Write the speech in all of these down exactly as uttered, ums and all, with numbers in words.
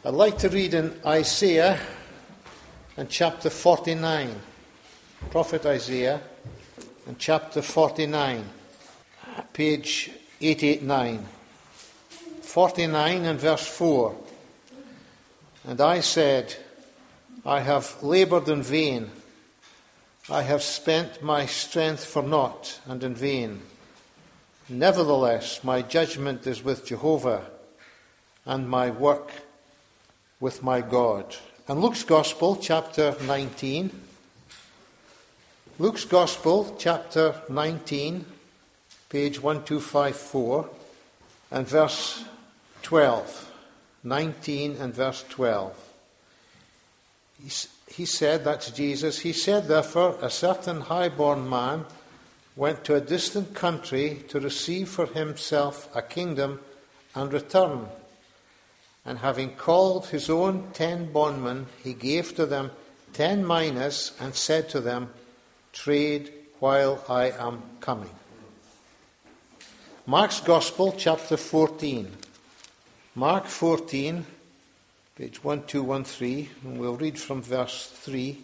I'd like to read in Isaiah and chapter forty-nine, Prophet Isaiah and chapter forty-nine, page eight eighty-nine, forty-nine and verse four. And I said, I have laboured in vain, I have spent my strength for naught and in vain. Nevertheless, my judgment is with Jehovah, and my work with my God. And Luke's Gospel, chapter nineteen. Luke's Gospel, chapter nineteen, page twelve fifty-four, and verse twelve. nineteen and verse twelve. He, he said, that's Jesus, he said, therefore, a certain high-born man went to a distant country to receive for himself a kingdom and return. And having called his own ten bondmen, he gave to them ten minas and said to them, trade while I am coming. Mark's Gospel, chapter fourteen. Mark fourteen, page twelve thirteen, and we'll read from verse three.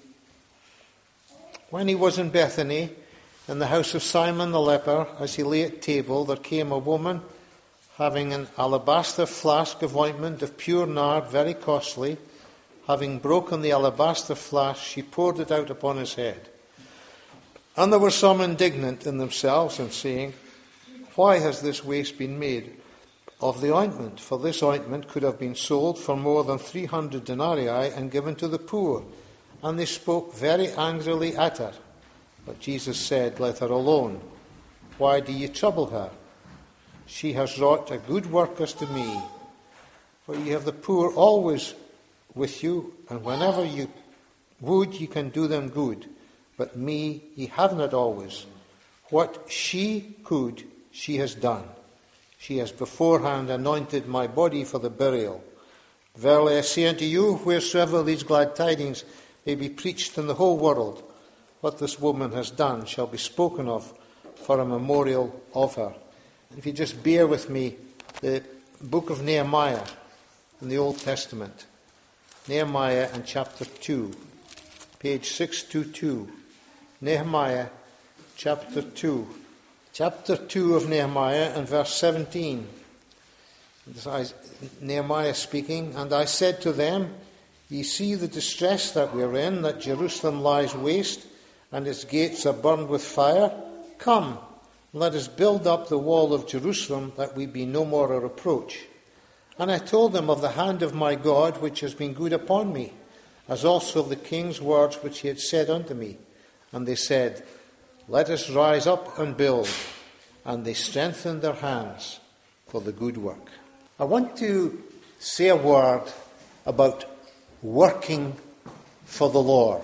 When he was in Bethany, in the house of Simon the leper, as he lay at table, there came a woman having an alabaster flask of ointment of pure nard, very costly. Having broken the alabaster flask, she poured it out upon his head. And there were some indignant in themselves, and saying, why has this waste been made of the ointment? For this ointment could have been sold for more than three hundred denarii and given to the poor. And they spoke very angrily at her. But Jesus said, let her alone. Why do ye trouble her? She has wrought a good work as to me. For ye have the poor always with you, and whenever you would, ye can do them good. But me ye have not always. What she could, she has done. She has beforehand anointed my body for the burial. Verily I say unto you, wheresoever these glad tidings may be preached in the whole world, what this woman has done shall be spoken of for a memorial of her. If you just bear with me, the book of Nehemiah in the Old Testament. Nehemiah and chapter two, page six twenty-two. Nehemiah chapter two. Chapter two of Nehemiah and verse seventeen. This is Nehemiah speaking. And I said to them, ye see the distress that we are in, that Jerusalem lies waste, and its gates are burned with fire. Come, let us build up the wall of Jerusalem, that we be no more a reproach. And I told them of the hand of my God, which has been good upon me, as also of the king's words which he had said unto me. And they said, let us rise up and build. And they strengthened their hands for the good work. I want to say a word about working for the Lord.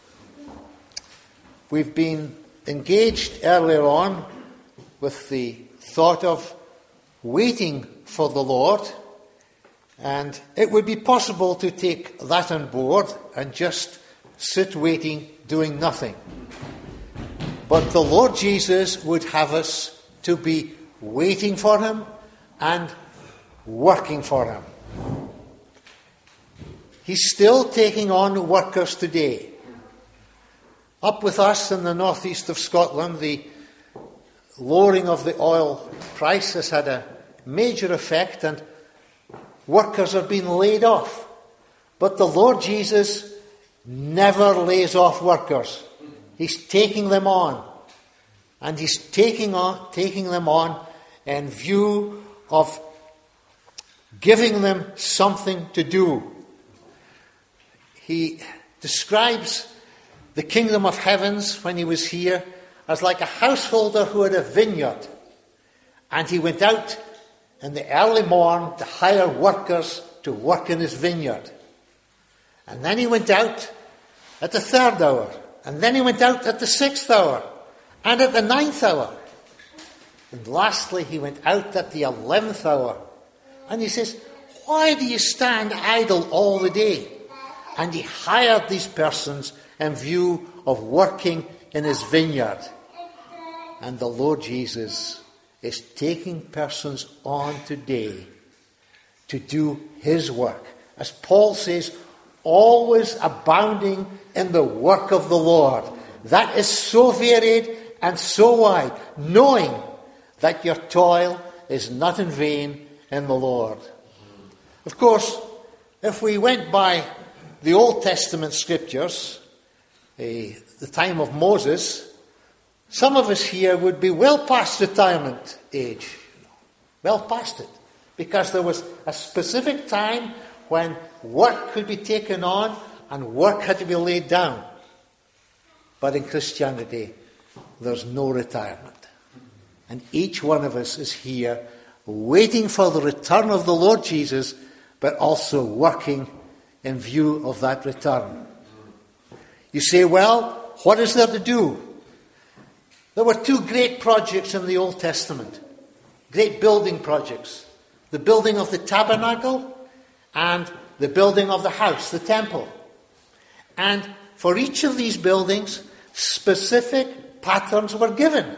We've been engaged earlier on with the thought of waiting for the Lord, and it would be possible to take that on board and just sit waiting, doing nothing. But the Lord Jesus would have us to be waiting for him and working for him. He's still taking on workers today. Up with us in the northeast of Scotland, the lowering of the oil price has had a major effect, and workers are being laid off. But the Lord Jesus never lays off workers. He's taking them on. And he's taking on, taking them on in view of giving them something to do. He describes the kingdom of heavens when he was here as like a householder who had a vineyard. And he went out in the early morn to hire workers to work in his vineyard. And then he went out at the third hour. And then he went out at the sixth hour. And at the ninth hour. And lastly, he went out at the eleventh hour. And he says, why do you stand idle all the day? And he hired these persons in view of working in his vineyard. And the Lord Jesus is taking persons on today to do his work. as Paul says, always abounding in the work of the Lord. That is so varied and so wide, knowing that your toil is not in vain in the Lord. Of course, if we went by the Old Testament scriptures, eh, the time of Moses, some of us here would be well past retirement age. Well past it. Because there was a specific time when work could be taken on and work had to be laid down. But in Christianity, there's no retirement. And each one of us is here waiting for the return of the Lord Jesus, but also working in view of that return. You say, well, what is there to do? There were two great projects in the Old Testament, great building projects. The building of the tabernacle and the building of the house, the temple. And for each of these buildings, specific patterns were given.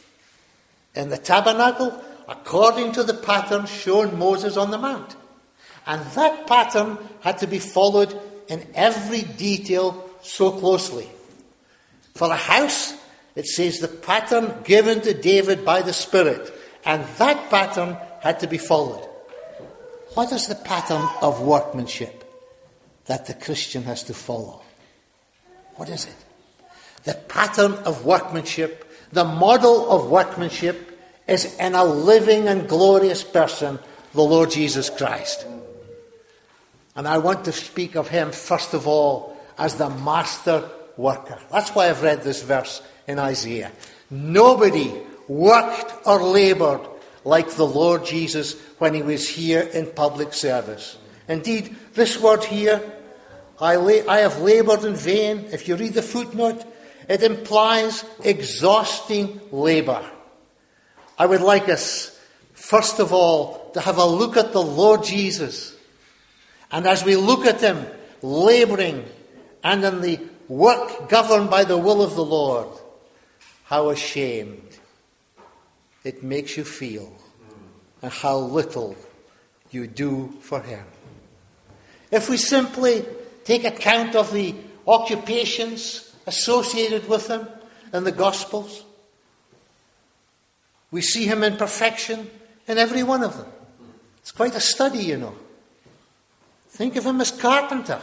In the tabernacle, according to the pattern shown Moses on the mount. And that pattern had to be followed in every detail so closely. For the house, it says the pattern given to David by the Spirit. And that pattern had to be followed. What is the pattern of workmanship that the Christian has to follow? What is it? The pattern of workmanship, the model of workmanship, is in a living and glorious person, the Lord Jesus Christ. And I want to speak of him, first of all, as the master worker. That's why I've read this verse in Isaiah. Nobody worked or laboured like the Lord Jesus when he was here in public service. Indeed, this word here, I, la- I have laboured in vain. If you read the footnote, it implies exhausting labour. I would like us, first of all, to have a look at the Lord Jesus. And as we look at him labouring and in the work governed by the will of the Lord, how ashamed it makes you feel and how little you do for him. If we simply take account of the occupations associated with him in the Gospels, we see him in perfection in every one of them. It's quite a study, you know. Think of him as carpenter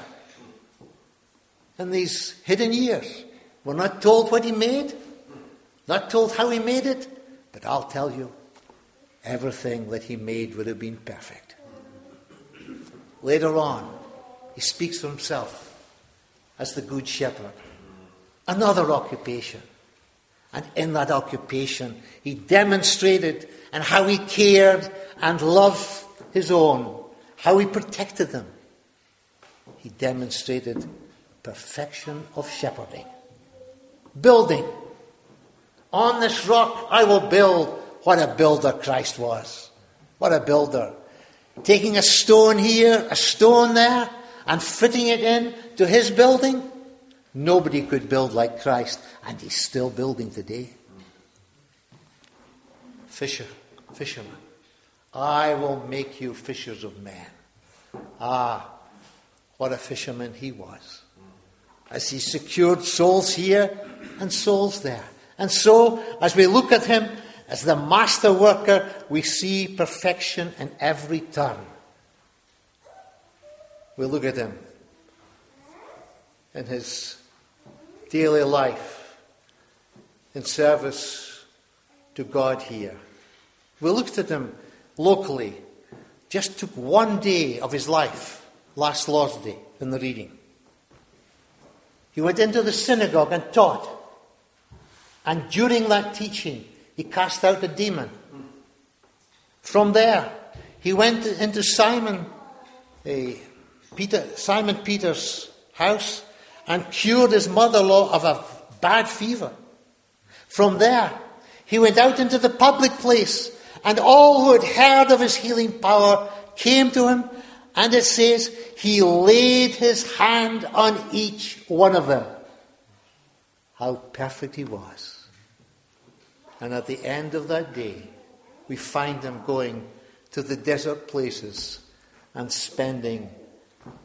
in these hidden years. We're not told what he made, not told how he made it, but I'll tell you, everything that he made would have been perfect. Later on, he speaks for himself as the Good Shepherd. Another occupation. And in that occupation, he demonstrated and how he cared and loved his own, how he protected them. He demonstrated perfection of shepherding. Building. On this rock I will build. What a builder Christ was. What a builder. Taking a stone here, a stone there, and fitting it in to his building. Nobody could build like Christ, and he's still building today. Fisher, fisherman. I will make you fishers of men. Ah, what a fisherman he was. As he secured souls here and souls there. And so, as we look at him as the master worker, we see perfection in every turn. We look at him in his daily life, in service to God here. We looked at him locally. Just took one day of his life, last Lord's Day, in the reading. He went into the synagogue and taught. And during that teaching, he cast out a demon. From there, he went into Simon, uh, Peter, Simon Peter's house and cured his mother-in-law of a bad fever. From there, he went out into the public place, and all who had heard of his healing power came to him, and it says he laid his hand on each one of them. How perfect he was. And at the end of that day, we find him going to the desert places and spending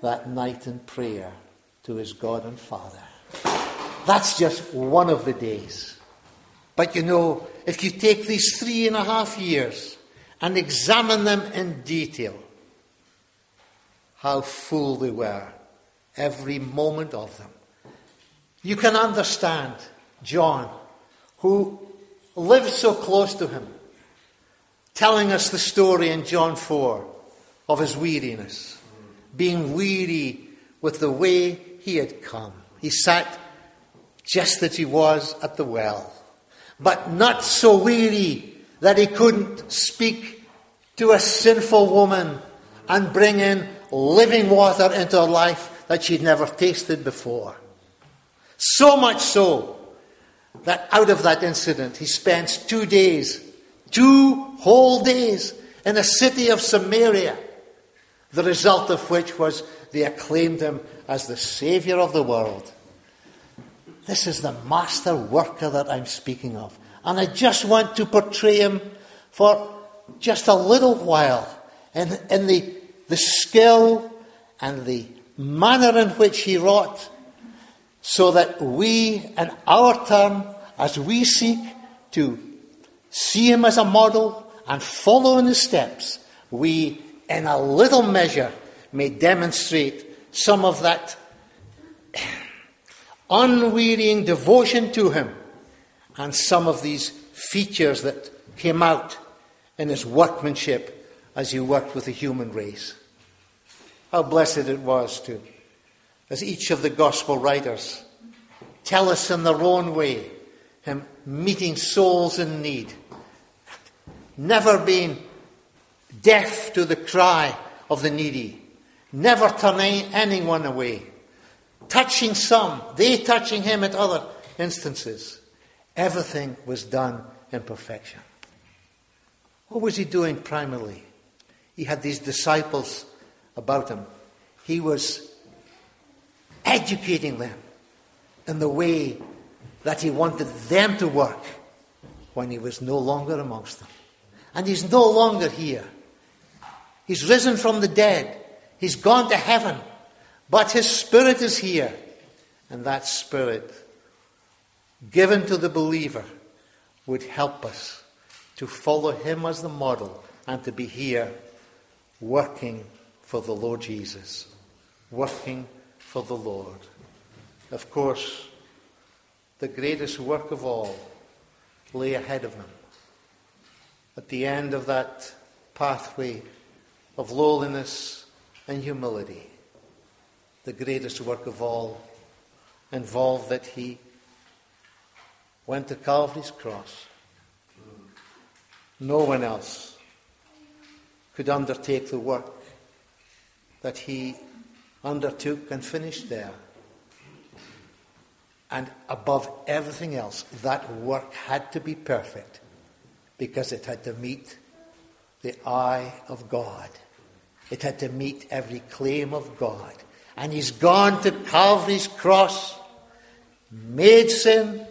that night in prayer to his God and Father. That's just one of the days. But you know, if you take these three and a half years and examine them in detail, how full they were, every moment of them. You can understand John, who lived so close to him, telling us the story in John four of his weariness, being weary with the way he had come. He sat just as he was at the well, but not so weary that he couldn't speak to a sinful woman and bring in living water into her life that she'd never tasted before. So much so that out of that incident he spends two days, two whole days in a city of Samaria, the result of which was they acclaimed him as the Saviour of the world. This is the master worker that I'm speaking of. And I just want to portray him for just a little while in, in the, the skill and the manner in which he wrought, so that we, in our turn, as we seek to see him as a model and follow in his steps, we, in a little measure, may demonstrate some of that unwearying devotion to him and some of these features that came out in his workmanship as he worked with the human race. How blessed it was to, as each of the gospel writers tell us in their own way, him meeting souls in need, never being deaf to the cry of the needy, never turning anyone away, touching some, they touching him at other instances. Everything was done in perfection. What was he doing primarily? He had these disciples about him. He was educating them in the way that he wanted them to work when he was no longer amongst them. And he's no longer here. He's risen from the dead. He's gone to heaven. But his Spirit is here. And that Spirit, given to the believer, would help us to follow him as the model and to be here working for the Lord Jesus. Working for the Lord. Of course, the greatest work of all lay ahead of him. At the end of that pathway of lowliness and humility, the greatest work of all involved that he went to Calvary's cross. No one else could undertake the work that he undertook and finished there. And above everything else, that work had to be perfect because it had to meet the eye of God. It had to meet every claim of God. And he's gone to Calvary's cross, made sin,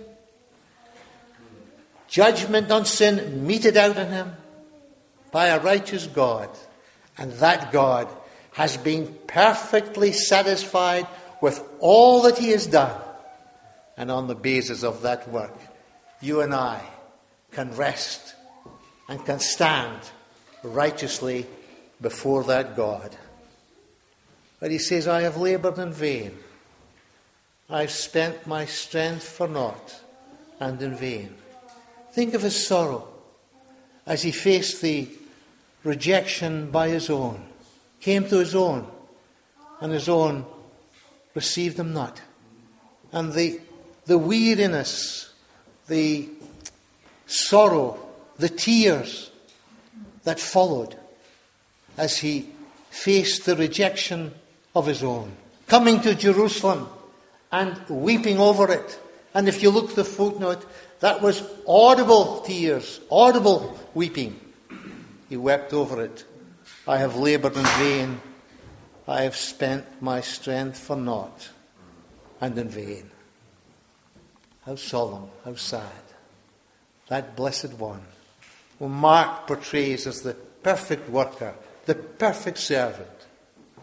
judgment on sin meted out on him by a righteous God. And that God has been perfectly satisfied with all that he has done. And on the basis of that work, you and I can rest and can stand righteously before that God. But he says, I have laboured in vain. I've spent my strength for naught and in vain. Think of his sorrow as he faced the rejection by his own, came to his own, and his own received him not. And the, the weariness, the sorrow, the tears that followed as he faced the rejection of his own, coming to Jerusalem and weeping over it. And if you look at the footnote, that was audible tears, audible weeping. He wept over it. I have laboured in vain. I have spent my strength for naught and in vain. How solemn, how sad. That blessed one, who Mark portrays as the perfect worker, the perfect servant,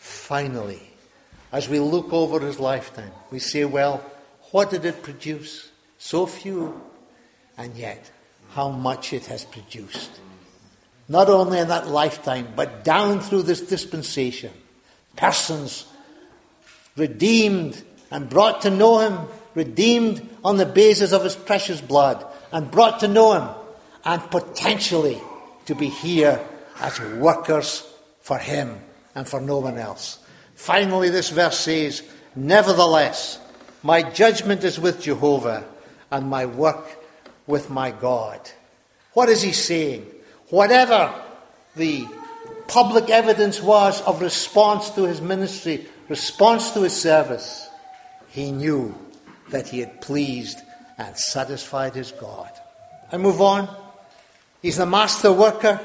finally, as we look over his lifetime, we say, well, what did it produce? So few, and yet how much it has produced. Not only in that lifetime, but down through this dispensation. Persons redeemed and brought to know him, redeemed on the basis of his precious blood, and brought to know him, and potentially to be here as workers for him and for no one else. Finally, this verse says, nevertheless, my judgment is with Jehovah, and my work with my God. What is he saying? Whatever the public evidence was of response to his ministry, response to his service, he knew that he had pleased and satisfied his God. I move on. He's the master worker.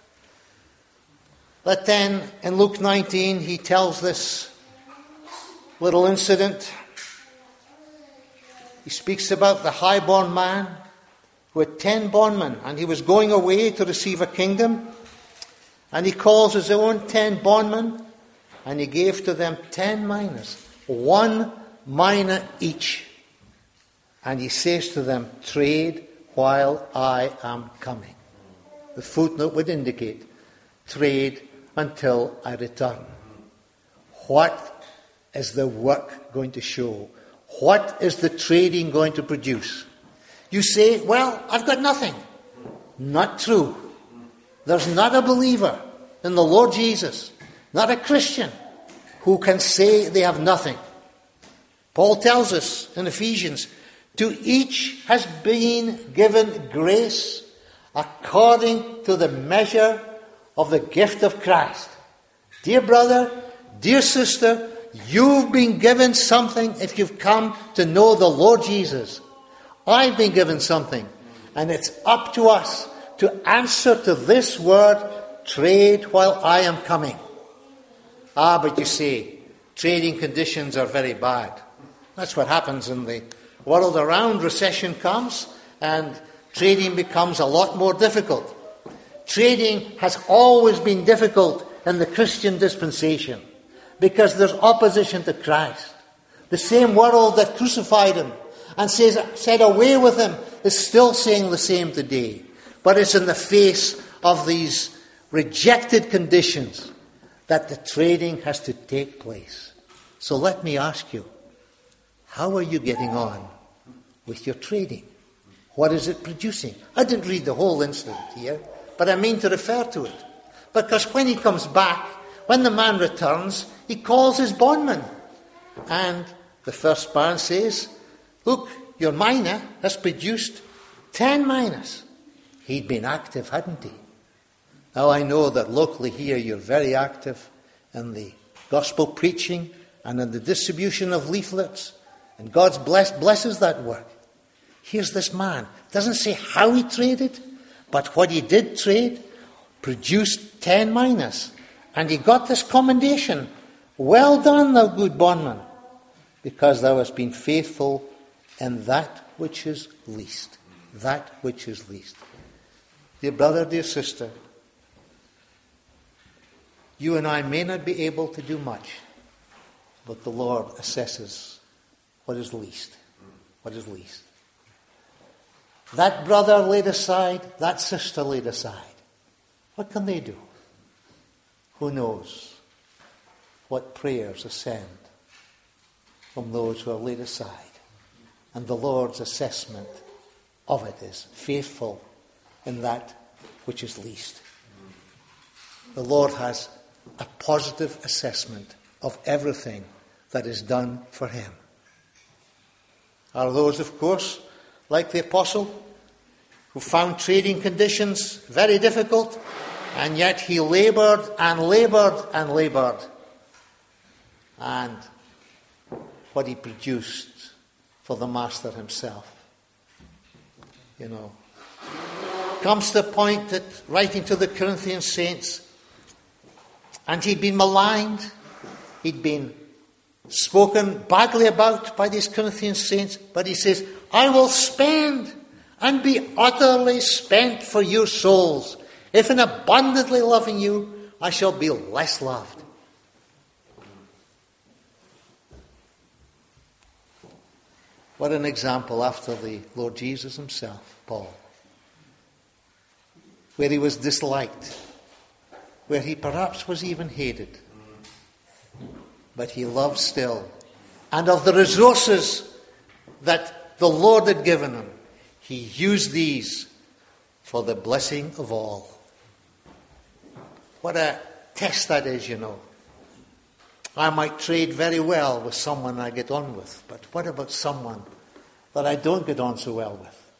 But then in Luke nineteen, he tells this little incident. He speaks about the highborn man who had ten bondmen, and he was going away to receive a kingdom. And he calls his own ten bondmen, and he gave to them ten minas, one mina each. And he says to them, trade while I am coming. The footnote would indicate, trade until I return. What is the work going to show? What is the trading going to produce? You say, well, I've got nothing. Not true. There's not a believer in the Lord Jesus, not a Christian, who can say they have nothing. Paul tells us in Ephesians, to each has been given grace according to the measure of the gift of Christ. Dear brother, dear sister, you've been given something if you've come to know the Lord Jesus. I've been given something, and it's up to us to answer to this word, trade while I am coming. Ah, but you see, trading conditions are very bad. That's what happens in the world around. Recession comes, and trading becomes a lot more difficult. Trading has always been difficult in the Christian dispensation because there's opposition to Christ. The same world that crucified him and says, said away with him is still saying the same today. But it's in the face of these rejected conditions that the trading has to take place. So let me ask you, how are you getting on with your trading? What is it producing? I didn't read the whole incident here, but I mean to refer to it. Because when he comes back, when the man returns, he calls his bondman. And the first man says, look, your mina has produced ten minas. He'd been active, hadn't he? Now I know that locally here you're very active in the gospel preaching and in the distribution of leaflets. And God's bless, blesses that work. Here's this man. Doesn't say how he traded, but what he did trade produced ten minas. And he got this commendation. Well done, thou good bondman, because thou hast been faithful in that which is least. That which is least. Dear brother, dear sister, you and I may not be able to do much, but the Lord assesses what is least. What is least. That brother laid aside, that sister laid aside. What can they do? Who knows what prayers ascend from those who are laid aside? And the Lord's assessment of it is faithful in that which is least. The Lord has a positive assessment of everything that is done for him. Are those, of course, like the apostle, who found trading conditions very difficult, and yet he laboured and laboured and laboured. And what he produced for the master himself. You know, comes to the point that writing to the Corinthian saints, and he'd been maligned, he'd been spoken badly about by these Corinthian saints, but he says, I will spend and be utterly spent for your souls. If in abundantly loving you, I shall be less loved. What an example after the Lord Jesus himself, Paul. Where he was disliked, where he perhaps was even hated. But he loved still. And of the resources that the Lord had given him, he used these for the blessing of all. What a test that is, you know. I might trade very well with someone I get on with, but what about someone that I don't get on so well with?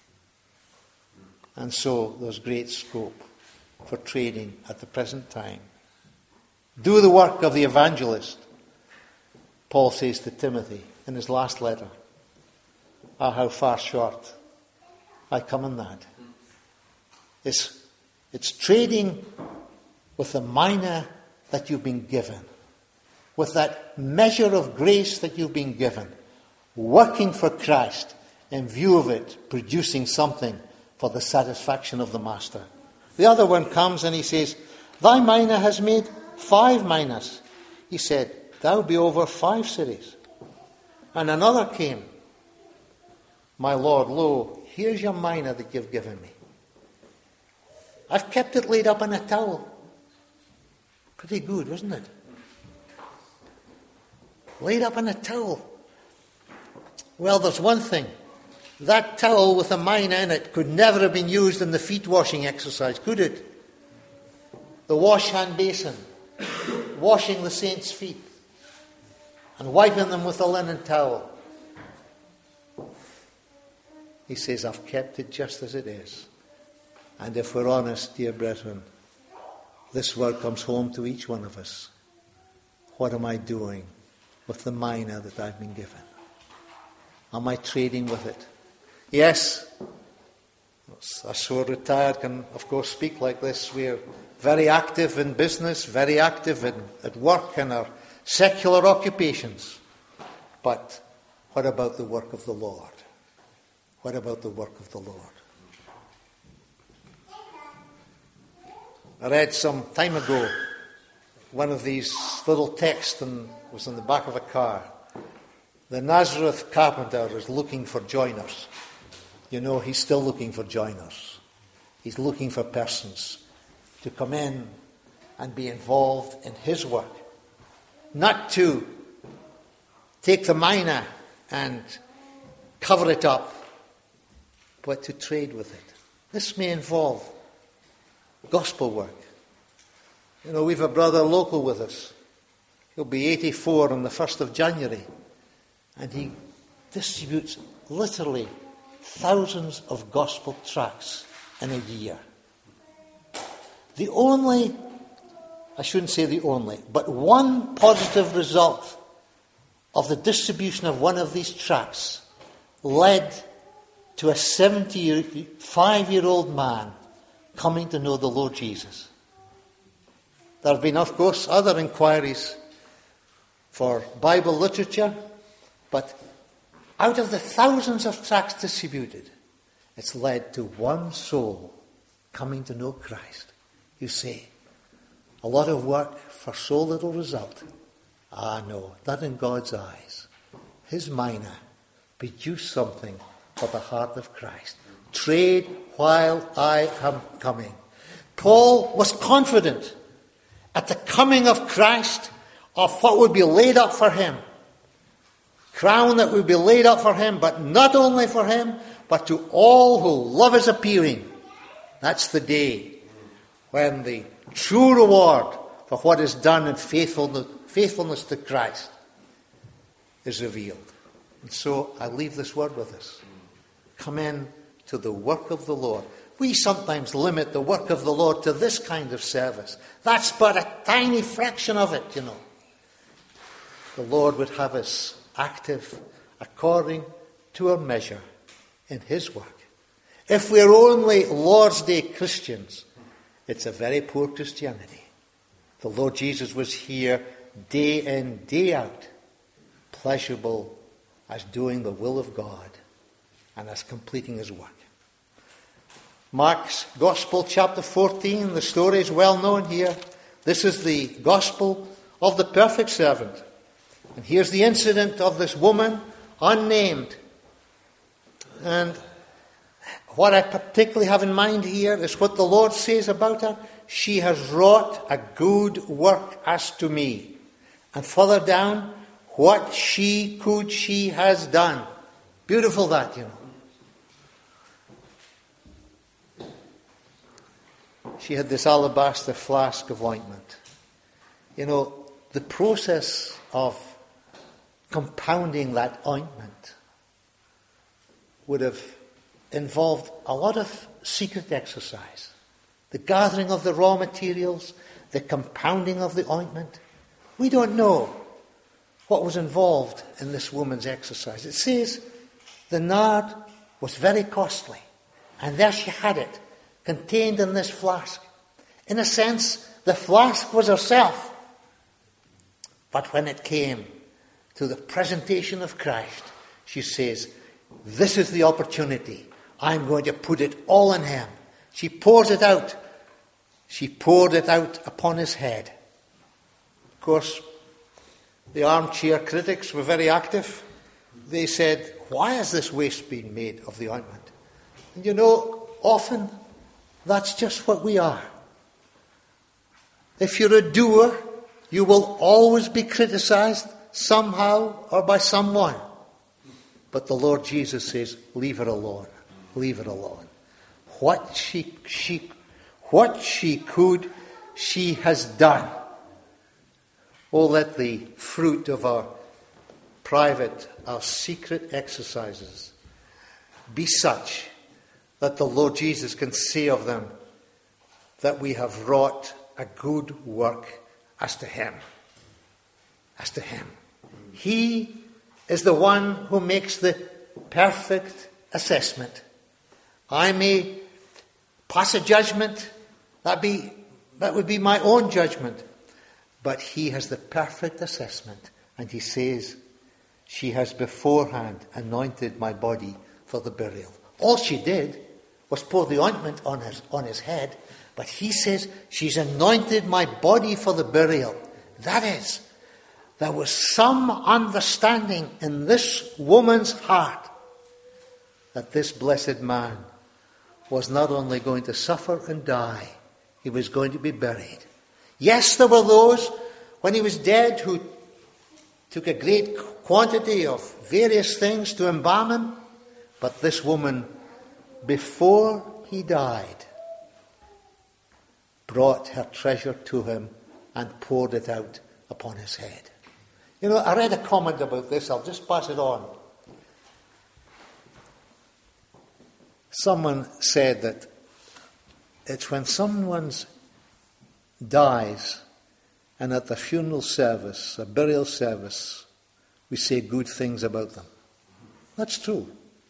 And so there's great scope for trading at the present time. Do the work of the evangelist, Paul says to Timothy in his last letter. Ah, how far short I come in that. It's, it's trading with the mina that you've been given, with that measure of grace that you've been given, working for Christ in view of it, producing something for the satisfaction of the master. The other one comes and he says, thy mina has made five minas. He said, thou be over five cities. And another came, my Lord, lo, here's your mina that you've given me. I've kept it laid up in a towel. Pretty good, wasn't it? Laid up in a towel. Well, there's one thing. That towel with a mina in it could never have been used in the feet washing exercise, could it? The wash hand basin, washing the saints' feet and wiping them with a linen towel. He says, I've kept it just as it is. And if we're honest, dear brethren, this word comes home to each one of us. What am I doing with the mina that I've been given? Am I trading with it? Yes, us who are retired can, of course, speak like this. We're very active in business, very active in, at work in our secular occupations. But what about the work of the Lord? What about the work of the Lord? I read some time ago one of these little texts and was in the back of a car. The Nazareth carpenter is looking for joiners. You know, he's still looking for joiners. He's looking for persons to come in and be involved in his work. Not to take the mina and cover it up, but to trade with it. This may involve gospel work. You know, we've a brother local with us. He'll be eighty-four on the first of January. And he distributes literally thousands of gospel tracts in a year. The only, I shouldn't say the only, but one positive result of the distribution of one of these tracts led to a seventy-five-year-old man coming to know the Lord Jesus. There have been, of course, other inquiries for Bible literature, but out of the thousands of tracts distributed, it's led to one soul coming to know Christ. You say, a lot of work for so little result. Ah, no, not in God's eyes. His mina produced something for the heart of Christ. Trade while I am coming. Paul was confident at the coming of Christ of what would be laid up for him. Crown that would be laid up for him, but not only for him, but to all who love his appearing. That's the day when the true reward for what is done in faithfulness, faithfulness to Christ is revealed. And so I leave this word with us. Come in to the work of the Lord. We sometimes limit the work of the Lord to this kind of service. That's but a tiny fraction of it, you know. The Lord would have us active according to our measure in his work. If we're only Lord's Day Christians, it's a very poor Christianity. The Lord Jesus was here day in, day out, pleasurable as doing the will of God and as completing his work. Mark's Gospel, chapter fourteen, the story is well known here. This is the Gospel of the perfect servant. And here's the incident of this woman, unnamed, And what I particularly have in mind here is what the Lord says about her. She has wrought a good work as to me. And further down, what she could, she has done. Beautiful that, you know. She had this alabaster flask of ointment. You know, the process of compounding that ointment would have involved a lot of secret exercise. The gathering of the raw materials, the compounding of the ointment. We don't know what was involved in this woman's exercise. It says the nard was very costly. And there she had it, contained in this flask. In a sense, the flask was herself. But when it came to the presentation of Christ, she says, this is the opportunity. I'm going to put it all in him. She pours it out. She poured it out upon his head. Of course, the armchair critics were very active. They said, why has this waste been made of the ointment? And you know, often that's just what we are. If you're a doer, you will always be criticized somehow or by someone. But the Lord Jesus says, leave her alone. Leave her alone. What she, she, what she could, she has done. Oh, let the fruit of our private, our secret exercises be such that the Lord Jesus can say of them that we have wrought a good work as to him. As to him. He is the one who makes the perfect assessment. I may pass a judgment, that be that would be my own judgment. But he has the perfect assessment. And he says, she has beforehand anointed my body for the burial. All she did was pour the ointment on his, on his head. But he says, she's anointed my body for the burial. That is, there was some understanding in this woman's heart that this blessed man was not only going to suffer and die, he was going to be buried. Yes, there were those, when he was dead, who took a great quantity of various things to embalm him. But this woman, before he died, brought her treasure to him and poured it out upon his head. You know, I read a comment about this. I'll just pass it on. Someone said that it's when someone's dies and at the funeral service, a burial service, we say good things about them. That's true.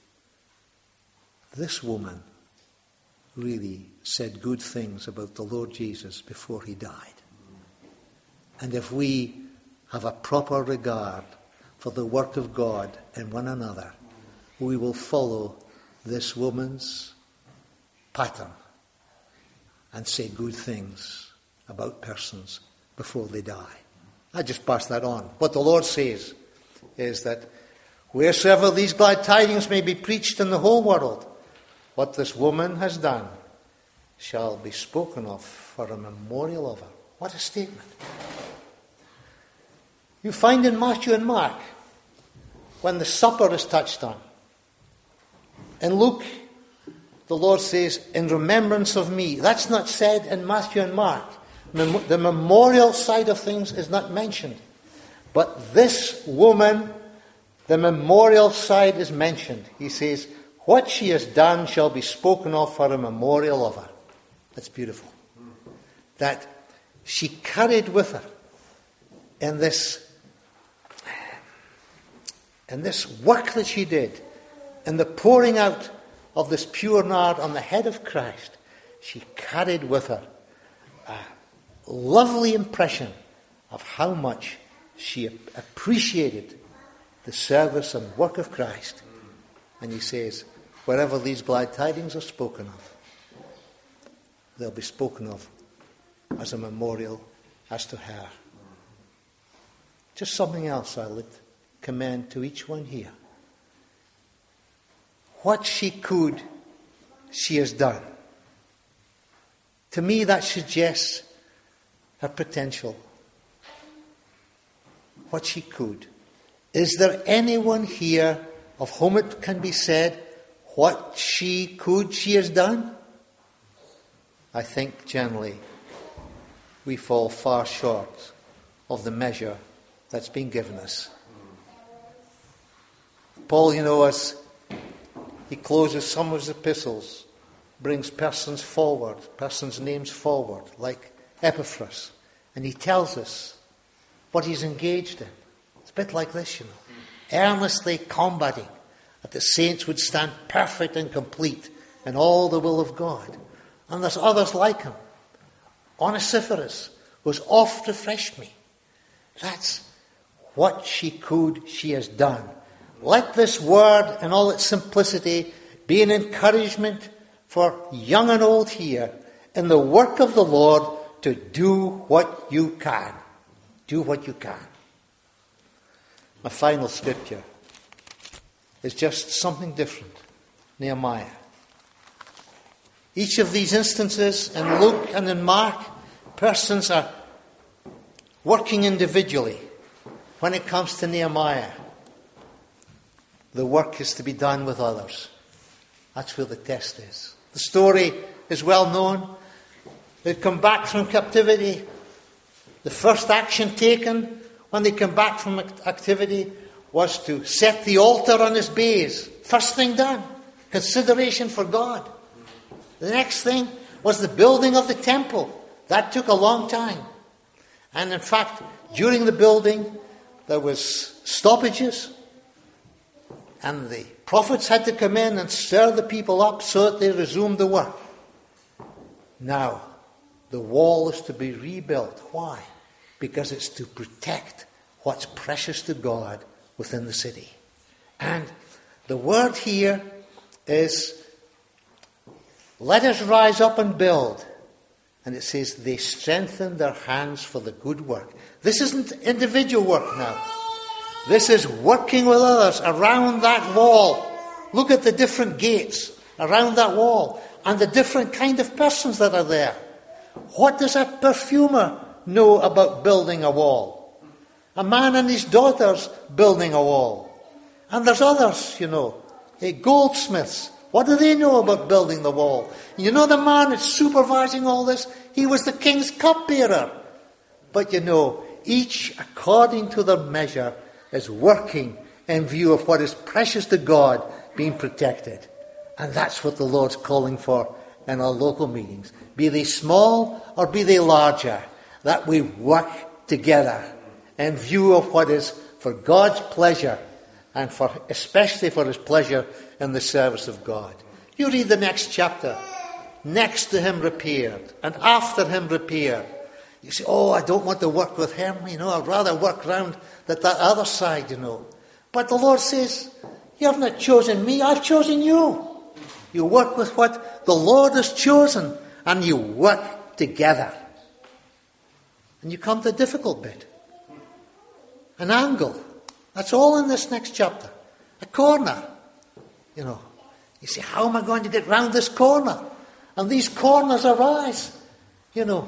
This woman really said good things about the Lord Jesus before he died. And if we have a proper regard for the work of God in one another, we will follow this woman's pattern and say good things about persons before they die. I just pass that on. What the Lord says is that wheresoever these glad tidings may be preached in the whole world, what this woman has done shall be spoken of for a memorial of her. What a statement. You find in Matthew and Mark, when the supper is touched on. In Luke, the Lord says, in remembrance of me. That's not said in Matthew and Mark. Mem- the memorial side of things is not mentioned. But this woman, the memorial side is mentioned. He says, what she has done shall be spoken of for a memorial of her. That's beautiful. That she carried with her in this, in this work that she did, in the pouring out of this pure nard on the head of Christ, she carried with her a lovely impression of how much she appreciated the service and work of Christ. And he says, wherever these glad tidings are spoken of, they'll be spoken of as a memorial as to her. Just something else I would commend to each one here. what she could, she has done. To me, that suggests her potential. What she could. Is there anyone here of whom it can be said, what she could, she has done? I think generally we fall far short of the measure that's been given us. Paul, you know, as he closes some of his epistles, brings persons forward, persons' names forward, like Epaphras, and he tells us what he's engaged in. It's a bit like this, you know. Earnestly combating that the saints would stand perfect and complete in all the will of God. And there's others like him. Onesiphorus, who's oft refreshed me. That's what she could, she has done. Let this word in all its simplicity be an encouragement for young and old here in the work of the Lord to do what you can. Do what you can. My final scripture is just something different. Nehemiah. Each of these instances in Luke and in Mark, persons are working individually. When it comes to Nehemiah, the work is to be done with others. That's where the test is. The story is well known. They'd come back from captivity. The first action taken when they came back from activity was to set the altar on his base. First thing done. Consideration for God. The next thing was the building of the temple. That took a long time. And in fact, during the building, there was stoppages. And the prophets had to come in and stir the people up so that they resumed the work. Now, the wall is to be rebuilt. Why? Because it's to protect what's precious to God within the city. And the word here is, let us rise up and build. And it says, they strengthened their hands for the good work. This isn't individual work now. This is working with others around that wall. Look at the different gates around that wall and the different kind of persons that are there. What does a perfumer know about building a wall? A man and his daughters building a wall. And there's others, you know, goldsmiths. What do they know about building the wall? You know the man that's supervising all this? He was the king's cupbearer. But you know, each according to their measure is working in view of what is precious to God being protected. And that's what the Lord's calling for in our local meetings. Be they small or be they larger, that we work together in view of what is for God's pleasure and for especially for his pleasure in the service of God. You read the next chapter. Next to him repaired, and after him repaired. You say, oh, I don't want to work with him, you know, I'd rather work round at that other side, you know. But the Lord says, you have not chosen me, I've chosen you. You work with what the Lord has chosen, and you work together. And you come to the difficult bit. An angle. That's all in this next chapter. A corner. You know. You say, how am I going to get round this corner? And these corners arise. You know.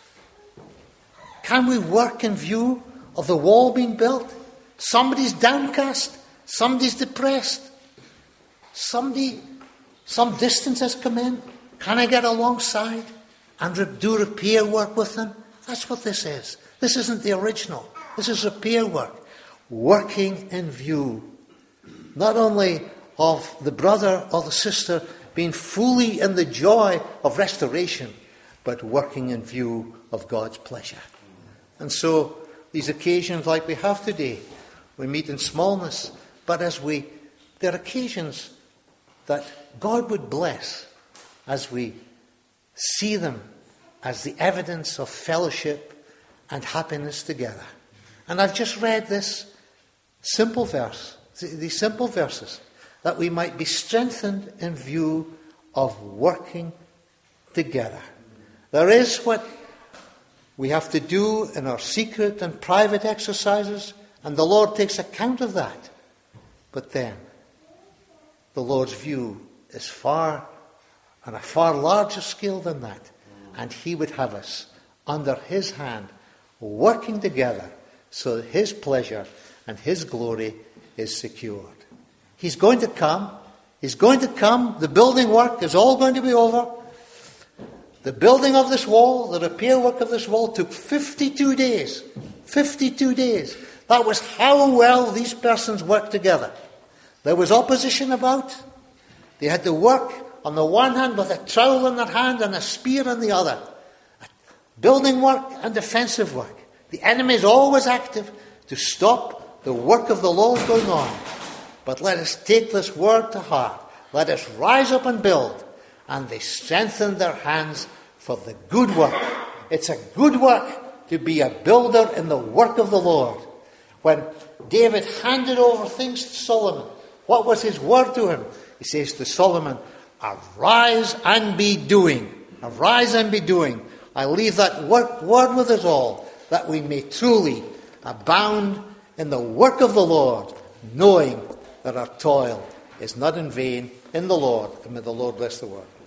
Can we work in view of the wall being built? Somebody's downcast. Somebody's depressed. Somebody, some distance has come in. Can I get alongside and do repair work with them? That's what this is. This isn't the original. This is repair work. Working in view, not only of the brother or the sister being fully in the joy of restoration, but working in view of God's pleasure. And so, these occasions like we have today, we meet in smallness, but as we, there are occasions that God would bless as we see them as the evidence of fellowship and happiness together. And I've just read this simple verse, these simple verses, that we might be strengthened in view of working together. There is what we have to do in our secret and private exercises, and the Lord takes account of that. But then, the Lord's view is far, on a far larger scale than that. And he would have us under his hand, working together so that his pleasure and his glory is secured. He's going to come. He's going to come. The building work is all going to be over. The building of this wall, the repair work of this wall took fifty-two days. fifty-two days. That was how well these persons worked together. There was opposition about. They had to work on the one hand with a trowel in their hand and a spear in the other. Building work and defensive work. The enemy is always active to stop the work of the Lord going on. But let us take this word to heart. Let us rise up and build. And they strengthened their hands for the good work. It's a good work to be a builder in the work of the Lord. When David handed over things to Solomon, what was his word to him? He says to Solomon, arise and be doing. Arise and be doing. I leave that word, word with us all, that we may truly abound in the work of the Lord, knowing that our toil is not in vain in the Lord. And may the Lord bless the word.